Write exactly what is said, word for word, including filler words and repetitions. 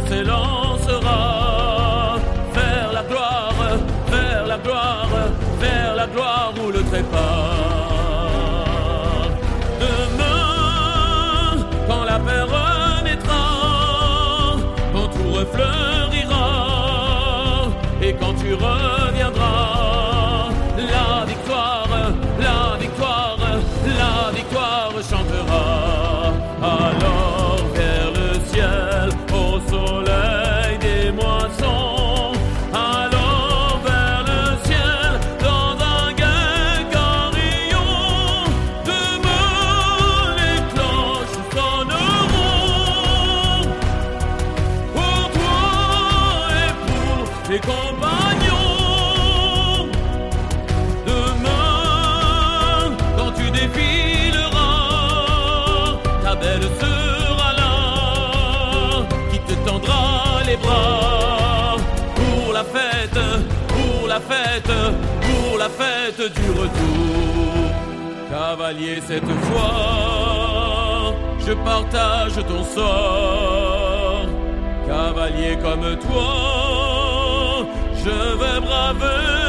s'élancera vers la gloire, vers la gloire, vers la gloire où le trépas. Demain, quand la paix renaîtra, quand tout refleurira, et quand tu reviendras, la victoire, la victoire, la victoire chantera. Alors vers le ciel, au soleil des moissons, alors vers le ciel, dans un gai carillon, demain les cloches sonneront pour toi et pour tes compagnons. Demain, quand tu défileras, ta belle sera là, qui te tendra les bras pour la fête, pour la fête, pour la fête du retour. Cavalier, cette fois, je partage ton sort. Cavalier comme toi, je vais braver